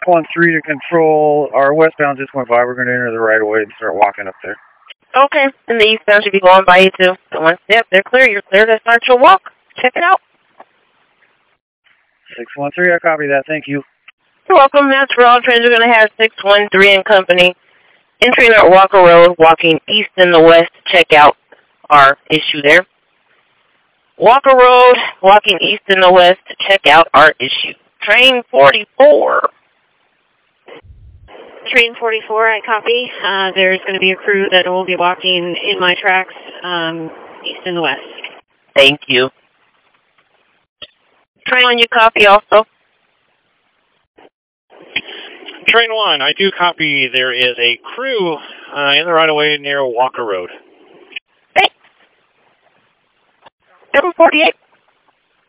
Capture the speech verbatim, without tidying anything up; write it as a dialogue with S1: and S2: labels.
S1: one three to control. Our westbound just went by. We're going to enter the right of way and start walking up there.
S2: Okay, and the eastbound should be going by you too. So once, yep, they're clear. You're clear to start your walk. Check it out.
S1: six one three, I copy that. Thank you.
S2: You're welcome. That's for all trains. We're going to have six one three and company entering our Walker Road, walking east and the west to check out our issue there. Walker Road, walking east and the west to check out our issue. Train forty-four.
S3: Train forty-four, I copy. Uh, there's going to be a crew that will be walking in my tracks, um, east and the west.
S2: Thank you. Train one, you copy also?
S4: Train one, I do copy. There is a crew uh, in the right-of-way near Walker Road.
S2: Thanks. seven forty-eight.